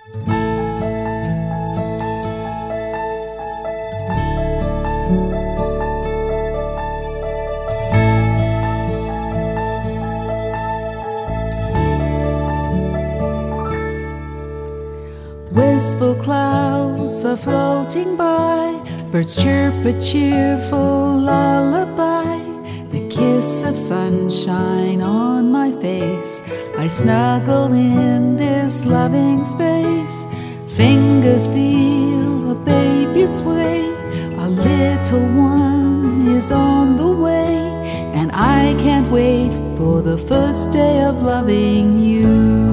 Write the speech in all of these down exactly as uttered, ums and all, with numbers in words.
Wistful clouds are floating by, birds chirp a cheerful lullaby. The kiss of sunshine on my face, I snuggle in this loving space. Fingers feel a baby's sway, a little one is on the way, and I can't wait for the first day of loving you.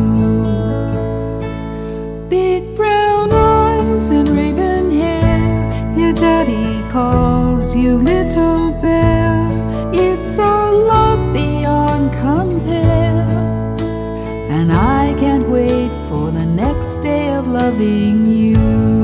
Big brown eyes and raven hair, your daddy calls you little bear. It's a love beyond compare, and I can't wait for the next day of loving you.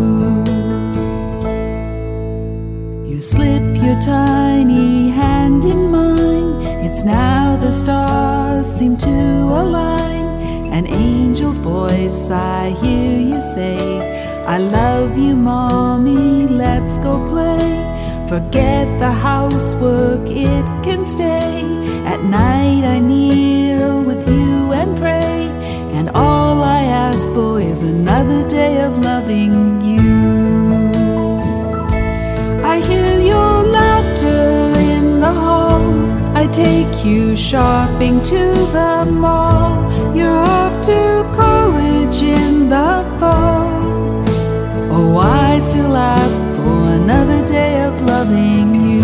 You slip your tiny hand in mine, it's now the stars seem to align. An angel's voice I hear you say, I love you, mommy, let's go play. Forget the housework, it can stay. At night I kneel with you and pray, and all I ask for is another day of loving you. I hear your laughter in the hall, I take you shopping to the mall. You're off to college in the fall. Oh, I still ask for another day of loving you.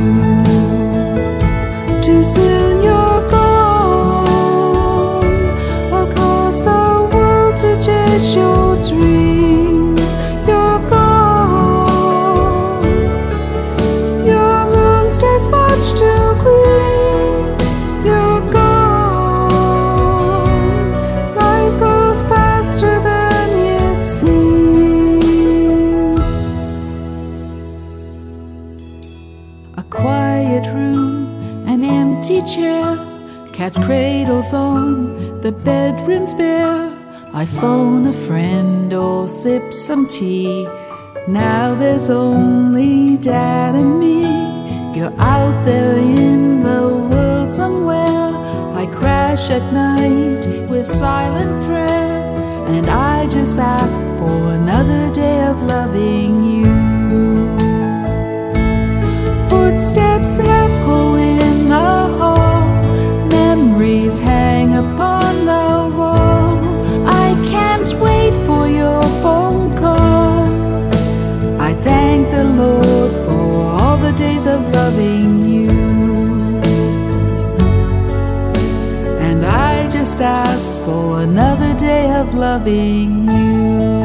Too soon you're gone, across the world to chase your dreams. You're gone, your room stays much too clean. You're gone, life goes faster than it seems. A quiet room, an empty chair, cat's cradles on, the bedroom's bare. I phone a friend or sip some tea. Now there's only Dad and me. You're out there in the world somewhere. I crash at night with silent prayer, and I just ask for another day of loving you. Footsteps echo in the hall, memories hang upon the wall. I can't wait for your phone call. I thank the Lord for all the days of loving you, and I just ask for another day of loving you.